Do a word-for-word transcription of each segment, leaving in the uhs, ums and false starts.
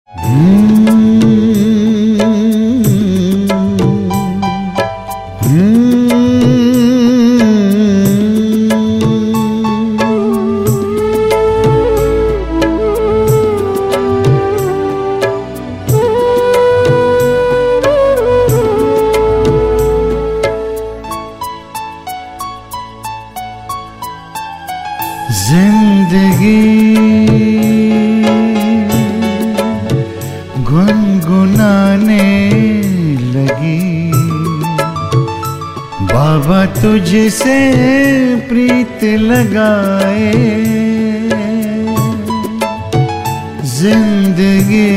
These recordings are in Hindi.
जिंदगी गुनगुनाने लगी, बाबा तुझसे प्रीत लगाए। जिंदगी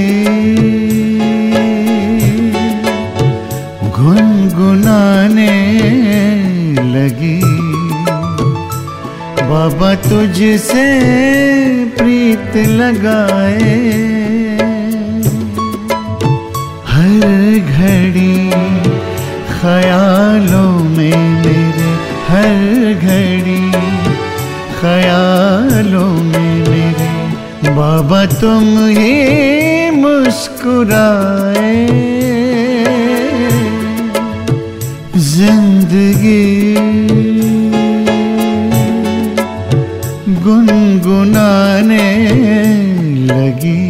गुनगुनाने लगी, बाबा तुझसे प्रीत लगाए। हर घड़ी ख्यालों में मेरे, हर घड़ी ख्यालों में मेरे, बाबा तुम ही मुस्कुराए। जिंदगी गुनगुनाने लगी,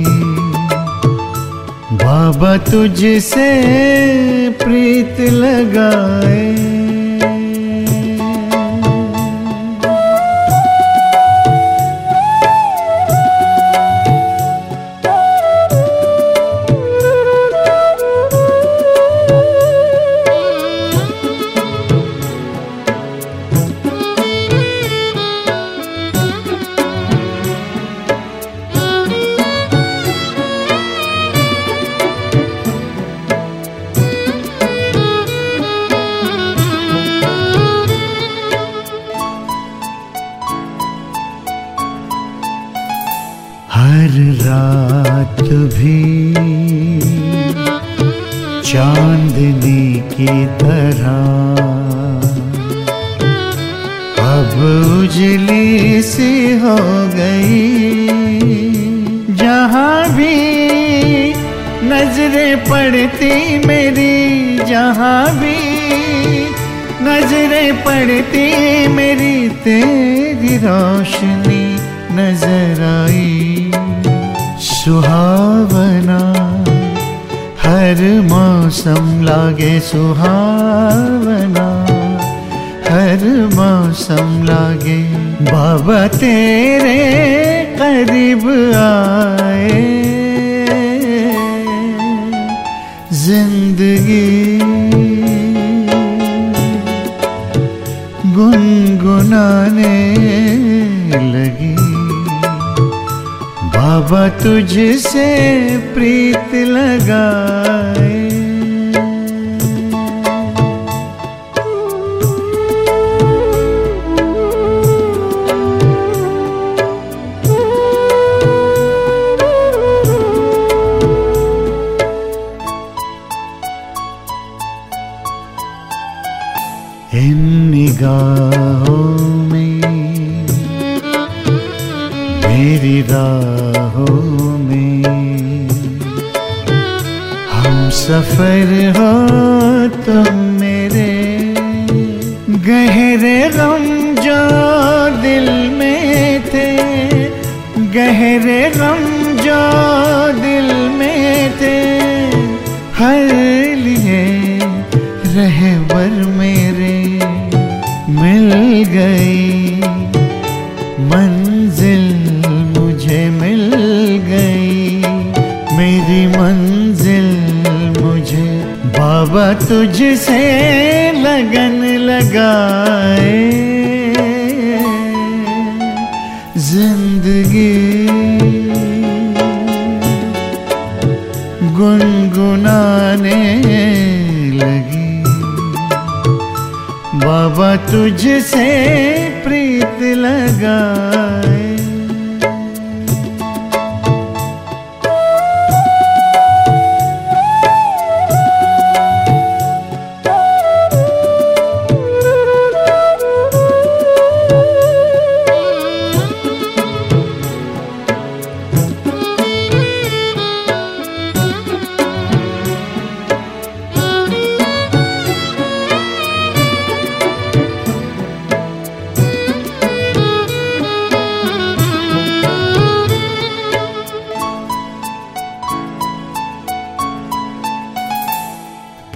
बाबा तुझसे प्रीत लगाए। हर रात भी चांदनी की तरह अब उजली सी हो गई। जहाँ भी नजरें पड़ती मेरी, जहाँ भी नजरें पड़ती मेरी, तेरी रोशनी नजर आई। सुहावना हर मौसम लागे, सुहावना हर मौसम लागे, बाबा तेरे करीब आए। जिंदगी गुनगुनाने लगी, बाबा तुझसे प्रीत लगाए। इन निगाहों में मेरी राहों में हम सफर हो तुम मेरे। गहरे गम जो दिल में थे, गहरे गम जो दिल में थे, हर लिए रहबर मेरे मिल गई। मंजिल मुझे मिल गई, मेरी मंजिल मुझे, बाबा तुझसे लगन लगाए। जिंदगी गुनगुनाने लगी, बाबा तुझसे प्रीत लगाए।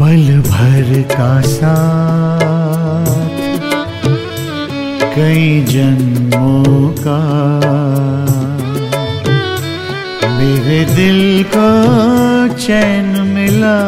पल भर का साथ कई जन्मों का, मेरे दिल को चैन मिला।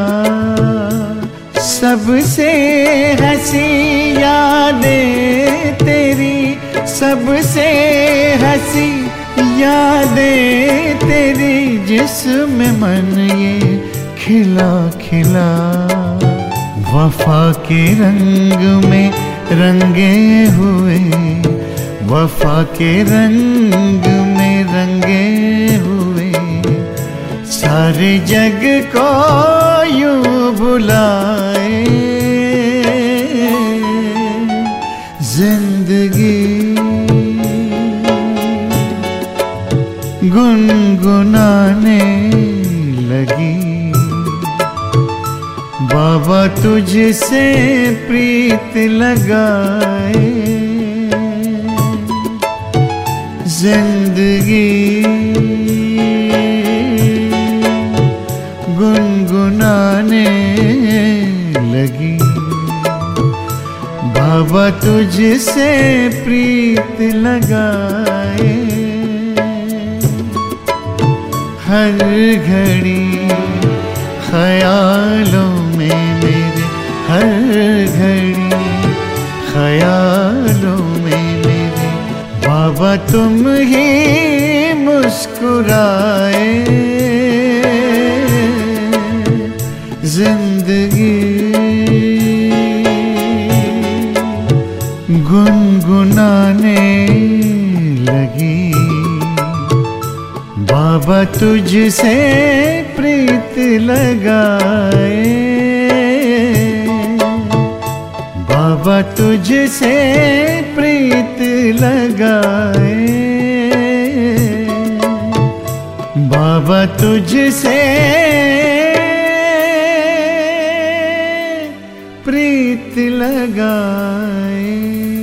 सबसे हंसी यादें तेरी, सबसे हंसी यादें तेरी, जिसमें मन ये खिला खिला। वफा के रंग में रंगे हुए, वफा के रंग में रंगे हुए, सारे जग को यूं बुलाए। जिंदगी गुनगुनाने लगी, बाबा तुझसे प्रीत लगाए। जिंदगी गुनगुनाने लगी, बाबा तुझसे प्रीत लगाए। हर घड़ी ख्यालों में मेरे, हर घड़ी ख्यालों में मेरे, बाबा तुम ही मुस्कुराए। जिंदगी गुनगुनाने लगी, बाबा तुझसे प्रीत लगाए। बाबा तुझसे प्रीत लगाए, बाबा तुझसे प्रीत लगाए।